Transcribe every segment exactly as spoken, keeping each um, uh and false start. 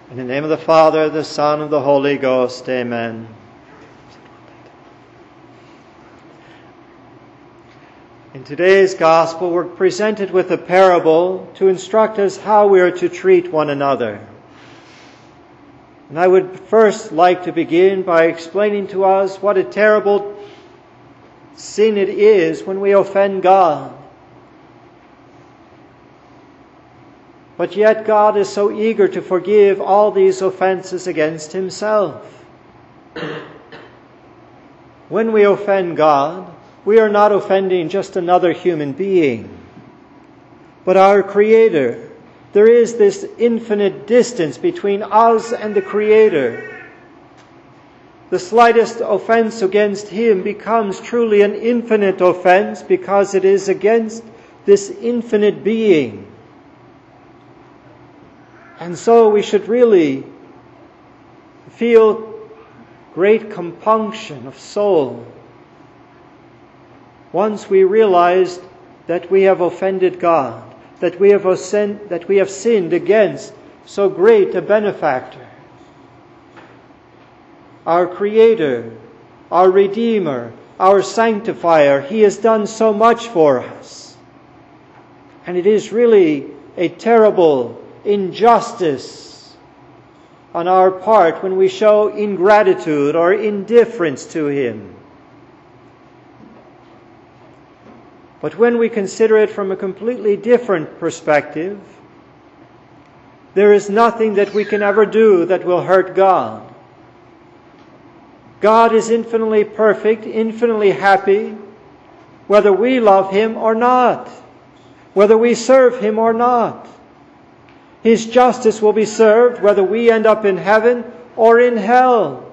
In the name of the Father, the Son, and the Holy Ghost, amen. In today's Gospel, we're presented with a parable to instruct us how we are to treat one another. And I would first like to begin by explaining to us what a terrible sin it is when we offend God. But yet God is so eager to forgive all these offenses against Himself. When we offend God, we are not offending just another human being, but our Creator. There is this infinite distance between us and the Creator. The slightest offense against Him becomes truly an infinite offense because it is against this infinite being. And so we should really feel great compunction of soul once we realize that we have offended God, that we have offend, that we have sinned against so great a benefactor, our Creator, our Redeemer, our Sanctifier. He has done so much for us. And it is really a terrible injustice on our part when we show ingratitude or indifference to Him. But when we consider it from a completely different perspective, there is nothing that we can ever do that will hurt God. God is infinitely perfect, infinitely happy, whether we love Him or not, whether we serve Him or not. His justice will be served whether we end up in heaven or in hell.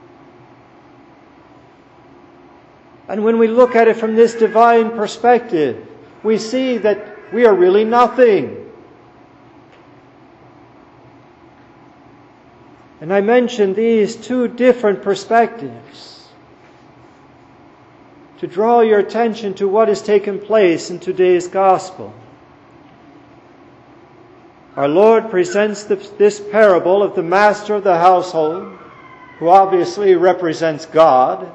And when we look at it from this divine perspective, we see that we are really nothing. And I mentioned these two different perspectives to draw your attention to what has taken place in today's Gospel. Our Lord presents this parable of the master of the household, who obviously represents God.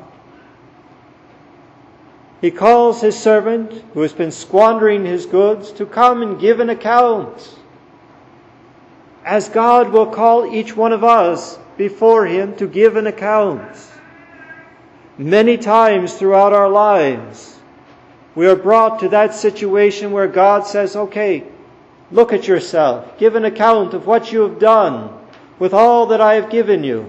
He calls his servant, who has been squandering his goods, to come and give an account, as God will call each one of us before Him to give an account. Many times throughout our lives, we are brought to that situation where God says, okay, look at yourself. Give an account of what you have done with all that I have given you.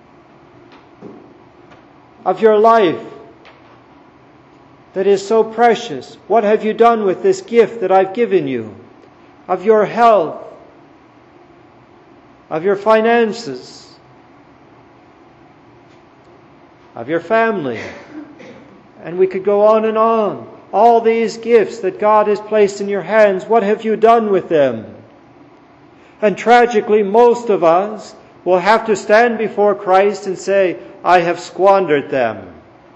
Of your life that is so precious. What have you done with this gift that I've given you? Of your health. Of your finances. Of your family. And we could go on and on. All these gifts that God has placed in your hands, what have you done with them? And tragically, most of us will have to stand before Christ and say, I have squandered them.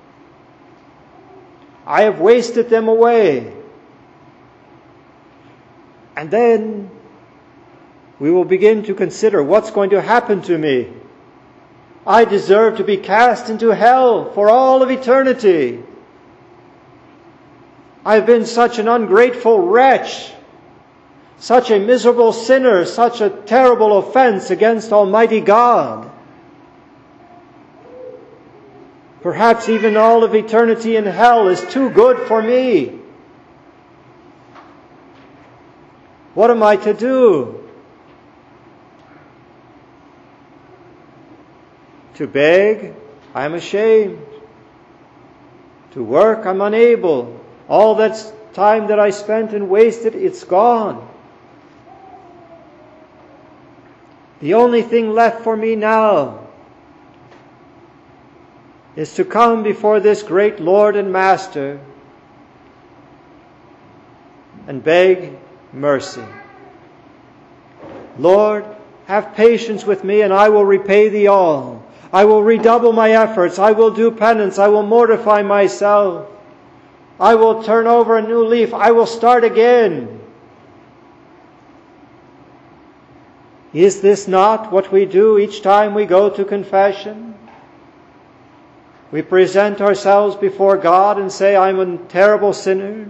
I have wasted them away. And then we will begin to consider what's going to happen to me. I deserve to be cast into hell for all of eternity. I've been such an ungrateful wretch, such a miserable sinner, such a terrible offense against Almighty God. Perhaps even all of eternity in hell is too good for me. What am I to do? To beg, I'm ashamed. To work, I'm unable. All that time that I spent and wasted, it's gone. The only thing left for me now is to come before this great Lord and Master and beg mercy. Lord, have patience with me and I will repay Thee all. I will redouble my efforts. I will do penance. I will mortify myself. I will turn over a new leaf. I will start again. Is this not what we do each time we go to confession? We present ourselves before God and say, I'm a terrible sinner.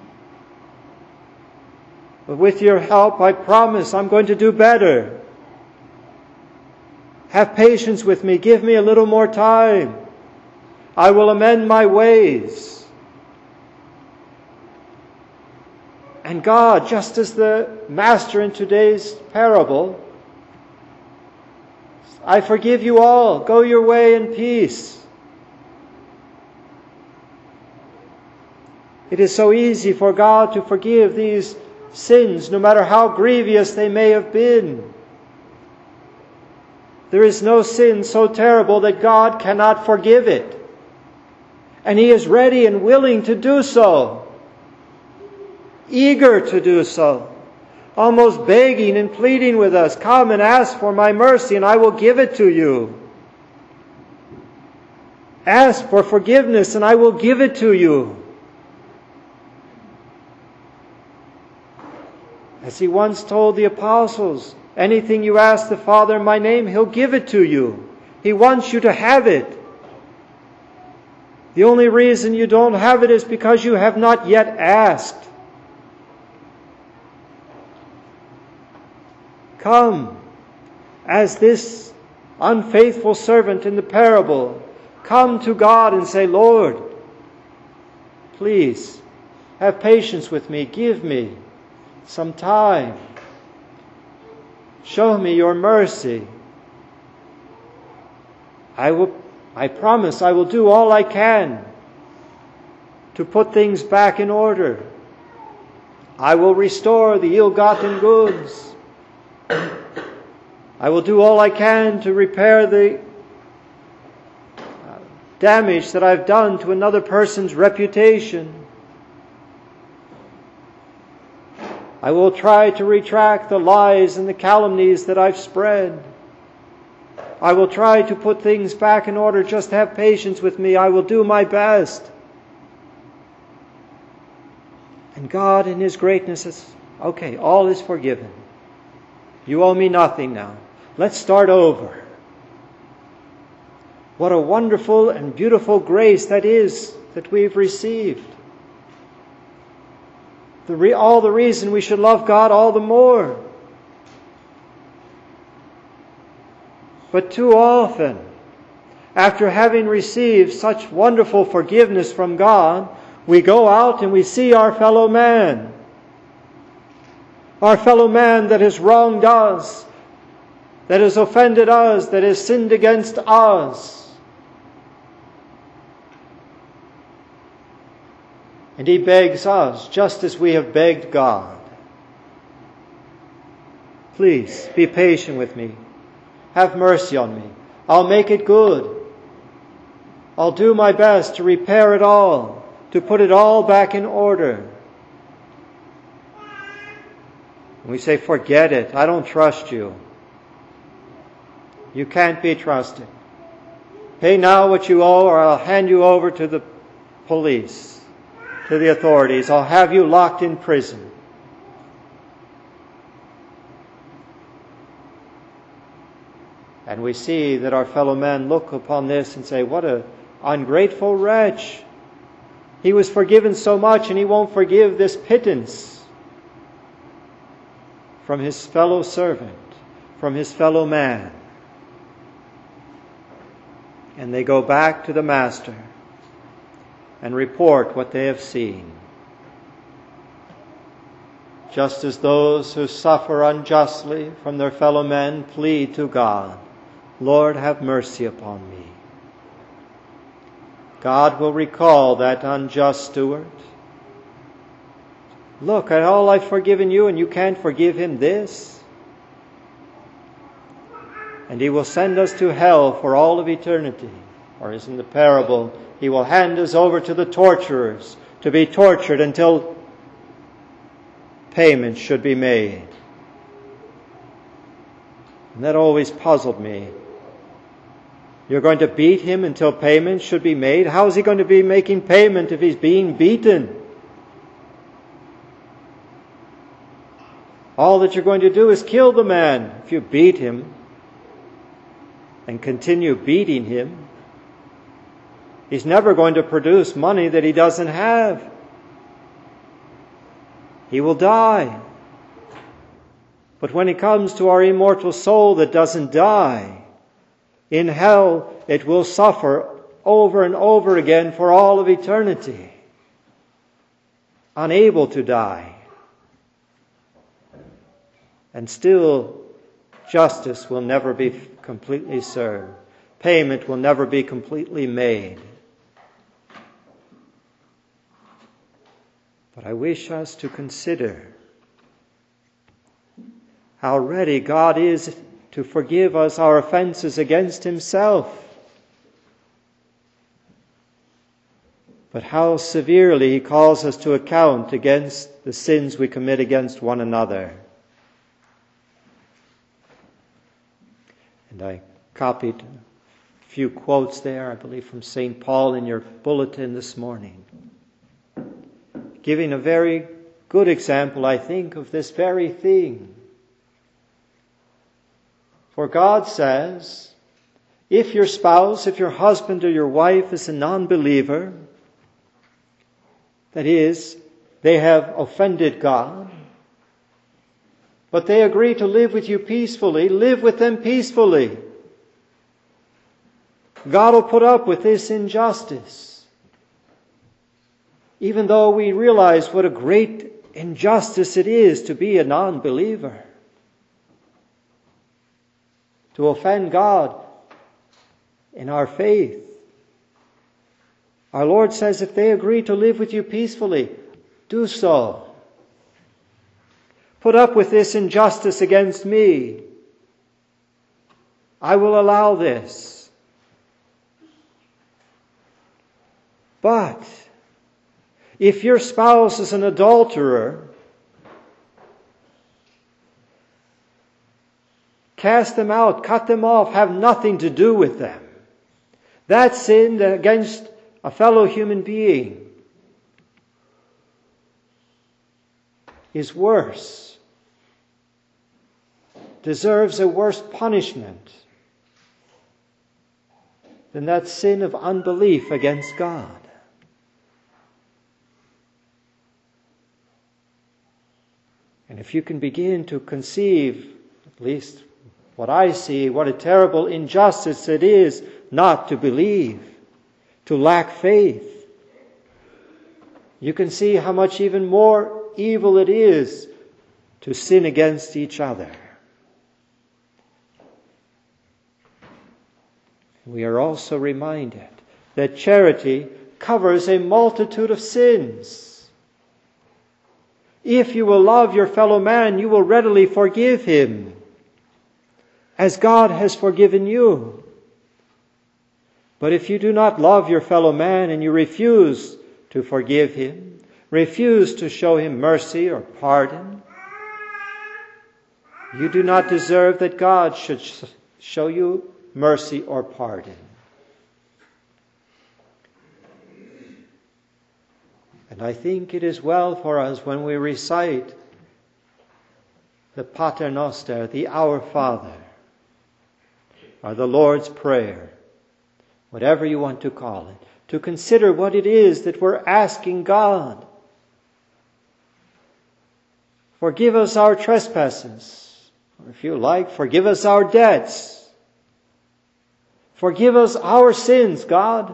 But with your help, I promise I'm going to do better. Have patience with me. Give me a little more time. I will amend my ways. And God, just as the master in today's parable, I forgive you all. Go your way in peace. It is so easy for God to forgive these sins, no matter how grievous they may have been. There is no sin so terrible that God cannot forgive it. And He is ready and willing to do so. Eager to do so. Almost begging and pleading with us, come and ask for my mercy and I will give it to you. Ask for forgiveness and I will give it to you. As He once told the apostles, anything you ask the Father in my name, He'll give it to you. He wants you to have it. The only reason you don't have it is because you have not yet asked. Come, as this unfaithful servant in the parable, come to God and say, Lord, please have patience with me. Give me some time. Show me your mercy. I will, I promise I will do all I can to put things back in order. I will restore the ill-gotten goods. I will do all I can to repair the damage that I've done to another person's reputation. I will try to retract the lies and the calumnies that I've spread. I will try to put things back in order. Just have patience with me. I will do my best. And God in His greatness says, okay, all is forgiven. You owe me nothing now. Let's start over. What a wonderful and beautiful grace that is that we've received. The re- all the reason we should love God all the more. But too often, after having received such wonderful forgiveness from God, we go out and we see our fellow man. Our fellow man that has wronged us, that has offended us, that has sinned against us. And he begs us, just as we have begged God. Please, be patient with me. Have mercy on me. I'll make it good. I'll do my best to repair it all, to put it all back in order. And we say, forget it. I don't trust you. You can't be trusted. Pay now what you owe, or I'll hand you over to the police, to the authorities. I'll have you locked in prison. And we see that our fellow men look upon this and say, what an ungrateful wretch. He was forgiven so much and he won't forgive this pittance from his fellow servant, from his fellow man. And they go back to the master and report what they have seen. Just as those who suffer unjustly from their fellow men plead to God, Lord, have mercy upon me. God will recall that unjust steward. Look at all I've forgiven you and you can't forgive him this. And he will send us to hell for all of eternity. Or as in the parable, he will hand us over to the torturers to be tortured until payment should be made. And that always puzzled me. You're going to beat him until payment should be made? How is he going to be making payment if he's being beaten? All that you're going to do is kill the man. If you beat him and continue beating him, he's never going to produce money that he doesn't have. He will die. But when it comes to our immortal soul that doesn't die, in hell it will suffer over and over again for all of eternity, unable to die. And still, justice will never be completely served. Payment will never be completely made. But I wish us to consider how ready God is to forgive us our offenses against Himself, but how severely He calls us to account against the sins we commit against one another. And I copied a few quotes there, I believe from Saint Paul in your bulletin this morning, giving a very good example, I think, of this very thing. For God says, if your spouse, if your husband or your wife is a non-believer, that is, they have offended God, but they agree to live with you peacefully, live with them peacefully. God will put up with this injustice. Even though we realize what a great injustice it is to be a non-believer, to offend God in our faith. Our Lord says, if they agree to live with you peacefully, do so. Put up with this injustice against me. I will allow this. But if your spouse is an adulterer, cast them out, cut them off, have nothing to do with them. That sin against a fellow human being is worse, deserves a worse punishment than that sin of unbelief against God. And if you can begin to conceive, at least what I see, what a terrible injustice it is not to believe, to lack faith, you can see how much even more evil it is to sin against each other. We are also reminded that charity covers a multitude of sins. If you will love your fellow man, you will readily forgive him, as God has forgiven you. But if you do not love your fellow man and you refuse to forgive him, refuse to show him mercy or pardon, you do not deserve that God should show you mercy or pardon. And I think it is well for us when we recite the Pater Noster, the Our Father, or the Lord's Prayer, whatever you want to call it, to consider what it is that we're asking God. Forgive us our trespasses, or if you like, forgive us our debts. Forgive us our sins, God,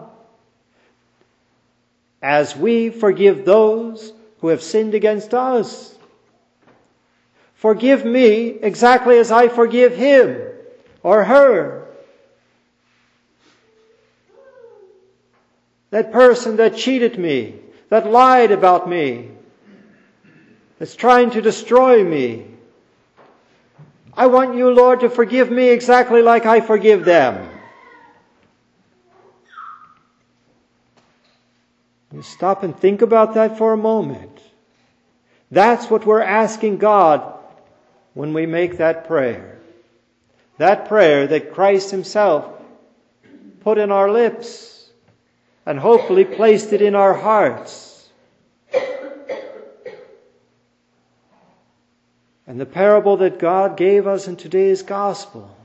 as we forgive those who have sinned against us. Forgive me exactly as I forgive him or her. That person that cheated me, that lied about me, that's trying to destroy me. I want you, Lord, to forgive me exactly like I forgive them. You stop and think about that for a moment. That's what we're asking God when we make that prayer. That prayer that Christ Himself put in our lips and hopefully placed it in our hearts. And the parable that God gave us in today's gospel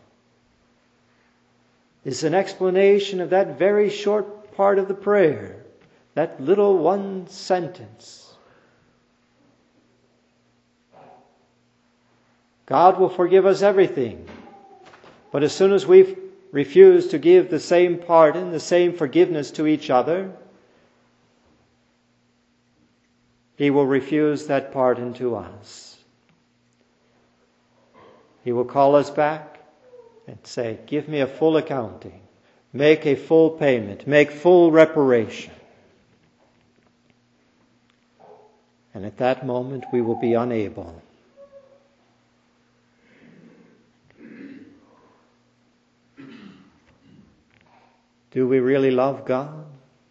is an explanation of that very short part of the prayer, that little one sentence. God will forgive us everything, but as soon as we refuse to give the same pardon, the same forgiveness to each other, He will refuse that pardon to us. He will call us back and say, give me a full accounting. Make a full payment. Make full reparation. And at that moment we will be unable. Do we really love God?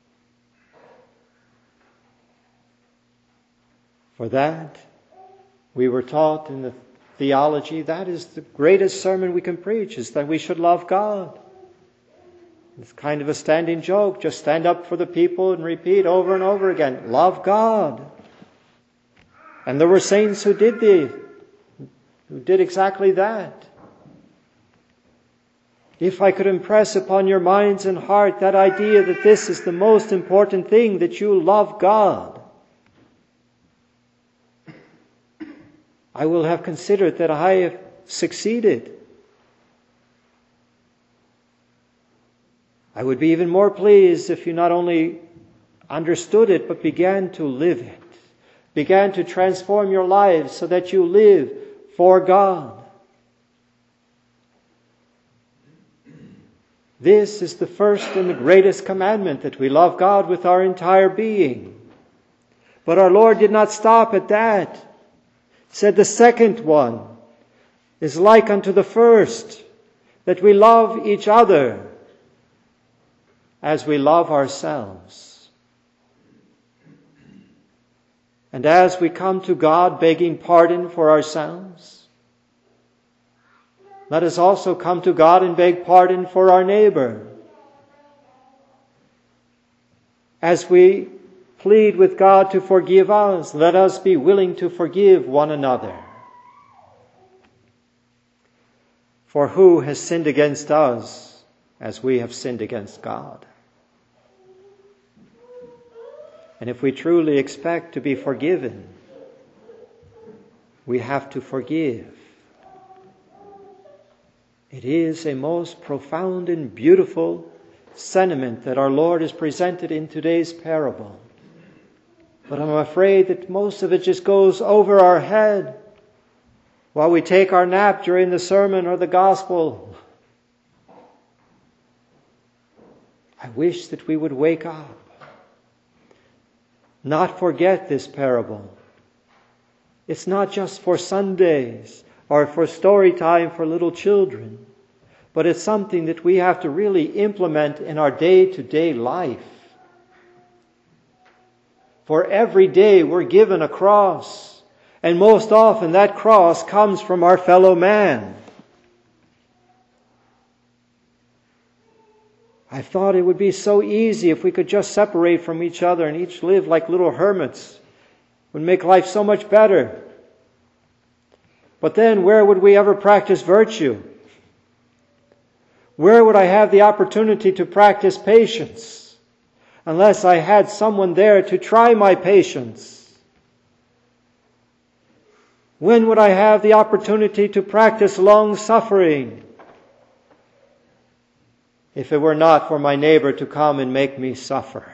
For that, we were taught in the theology, that is the greatest sermon we can preach, is that we should love God. It's kind of a standing joke. Just stand up for the people and repeat over and over again, love God. And there were saints who did the, who did exactly that. If I could impress upon your minds and heart that idea that this is the most important thing, that you love God, I will have considered that I have succeeded. I would be even more pleased if you not only understood it, but began to live it. Began to transform your lives so that you live for God. This is the first and the greatest commandment, that we love God with our entire being. But our Lord did not stop at that. He said the second one is like unto the first, that we love each other as we love ourselves. And as we come to God begging pardon for ourselves, let us also come to God and beg pardon for our neighbor. As we plead with God to forgive us, let us be willing to forgive one another. For who has sinned against us as we have sinned against God? And if we truly expect to be forgiven, we have to forgive. It is a most profound and beautiful sentiment that our Lord has presented in today's parable. But I'm afraid that most of it just goes over our head while we take our nap during the sermon or the gospel. I wish that we would wake up, not forget this parable. It's not just for Sundays or for story time for little children, but it's something that we have to really implement in our day-to-day life. For every day we're given a cross, and most often that cross comes from our fellow man. I thought it would be so easy if we could just separate from each other and each live like little hermits. It would make life so much better. But then where would we ever practice virtue? Where would I have the opportunity to practice patience? Unless I had someone there to try my patience. When would I have the opportunity to practice long suffering? If it were not for my neighbor to come and make me suffer.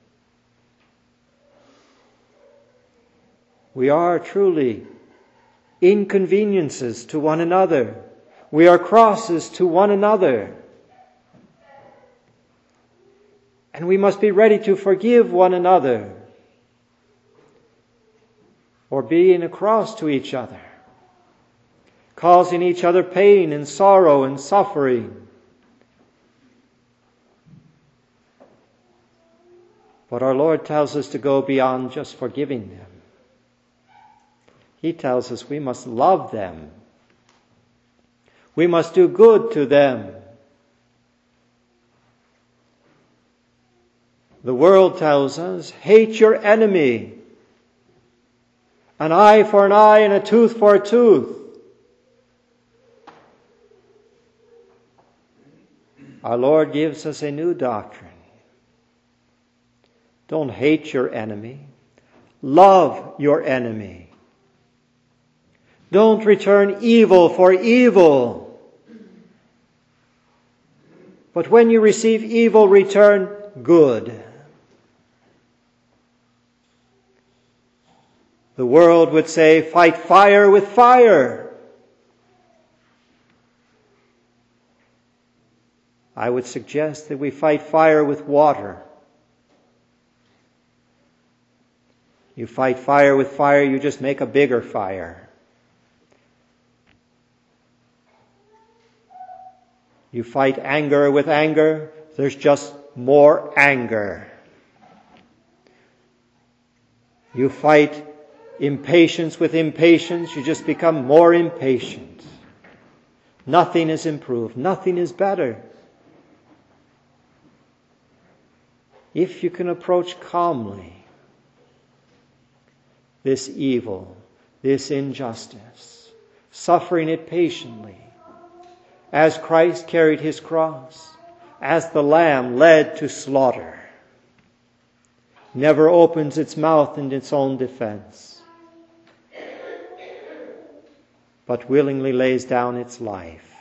We are truly inconveniences to one another. We are crosses to one another. And we must be ready to forgive one another, or being a cross to each other, causing each other pain and sorrow and suffering. But our Lord tells us to go beyond just forgiving them. He tells us we must love them. We must do good to them. The world tells us, hate your enemy. An eye for an eye and a tooth for a tooth. Our Lord gives us a new doctrine. Don't hate your enemy. Love your enemy. Don't return evil for evil. But when you receive evil, return good. The world would say, fight fire with fire. I would suggest that we fight fire with water. You fight fire with fire, you just make a bigger fire. You fight anger with anger, there's just more anger. You fight impatience with impatience, you just become more impatient. Nothing is improved, nothing is better. If you can approach calmly this evil, this injustice, suffering it patiently, as Christ carried his cross, as the lamb led to slaughter, never opens its mouth in its own defense, but willingly lays down its life.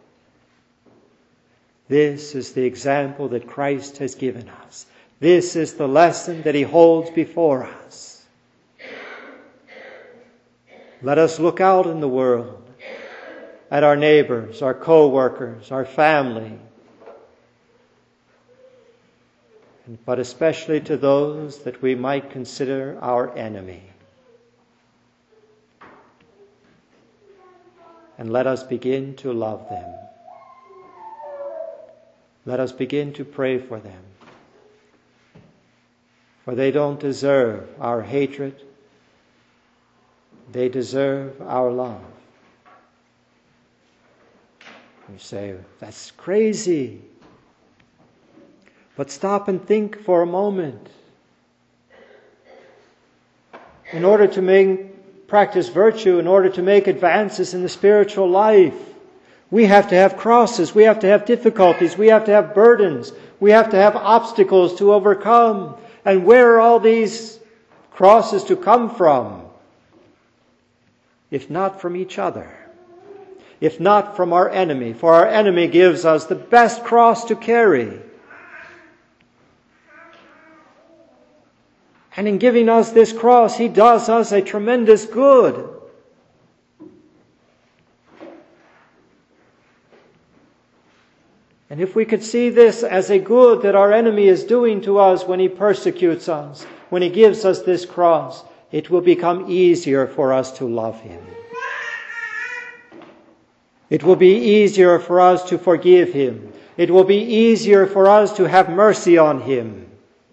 This is the example that Christ has given us. This is the lesson that he holds before us. Let us look out in the world at our neighbors, our co-workers, our family, but especially to those that we might consider our enemy. And let us begin to love them. Let us begin to pray for them. For they don't deserve our hatred. They deserve our love. You say, that's crazy. But stop and think for a moment. In order to make, practice virtue, in order to make advances in the spiritual life, we have to have crosses, we have to have difficulties, we have to have burdens, we have to have obstacles to overcome. And where are all these crosses to come from? If not from each other. If not from our enemy. For our enemy gives us the best cross to carry. And in giving us this cross, he does us a tremendous good. And if we could see this as a good that our enemy is doing to us when he persecutes us, when he gives us this cross, it will become easier for us to love him. It will be easier for us to forgive him. It will be easier for us to have mercy on him.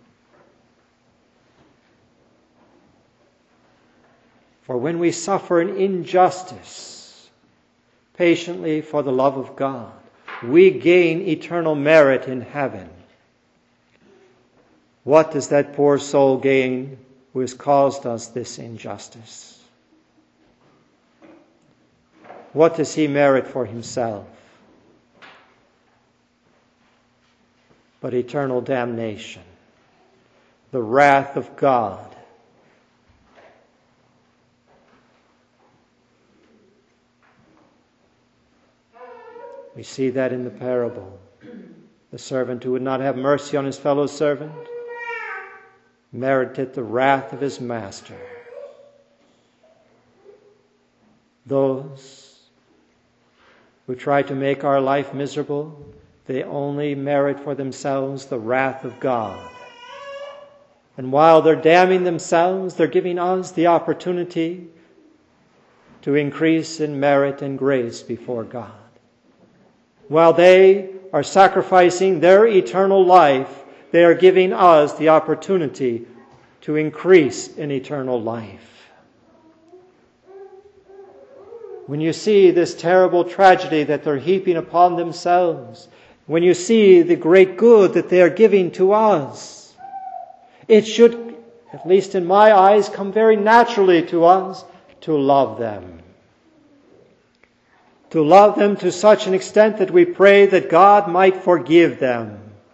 For when we suffer an injustice patiently for the love of God, we gain eternal merit in heaven. What does that poor soul gain who has caused us this injustice? What does he merit for himself? But eternal damnation, the wrath of God. We see that in the parable. The servant who would not have mercy on his fellow servant merited the wrath of his master. Those who try to make our life miserable, they only merit for themselves the wrath of God. And while they're damning themselves, they're giving us the opportunity to increase in merit and grace before God. While they are sacrificing their eternal life, they are giving us the opportunity to increase in eternal life. When you see this terrible tragedy that they're heaping upon themselves, when you see the great good that they are giving to us, it should at least in my eyes, come very naturally to us to love them. To love them to such an extent that we pray that God might forgive them.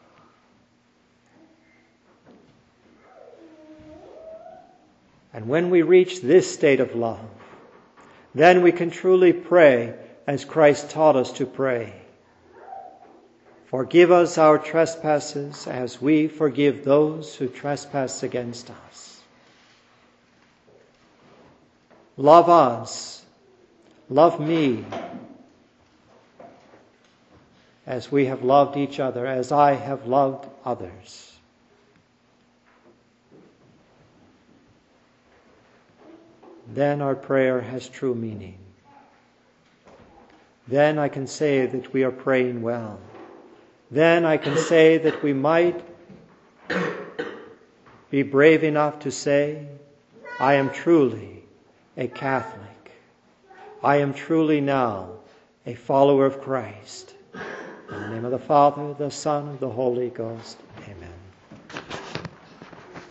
And when we reach this state of love, then we can truly pray as Christ taught us to pray. Forgive us our trespasses as we forgive those who trespass against us. Love us, love me, as we have loved each other, as I have loved others. Then our prayer has true meaning. Then I can say that we are praying well. Then I can say that we might be brave enough to say, I am truly a Catholic. I am truly now a follower of Christ. In the name of the Father, the Son, and the Holy Ghost.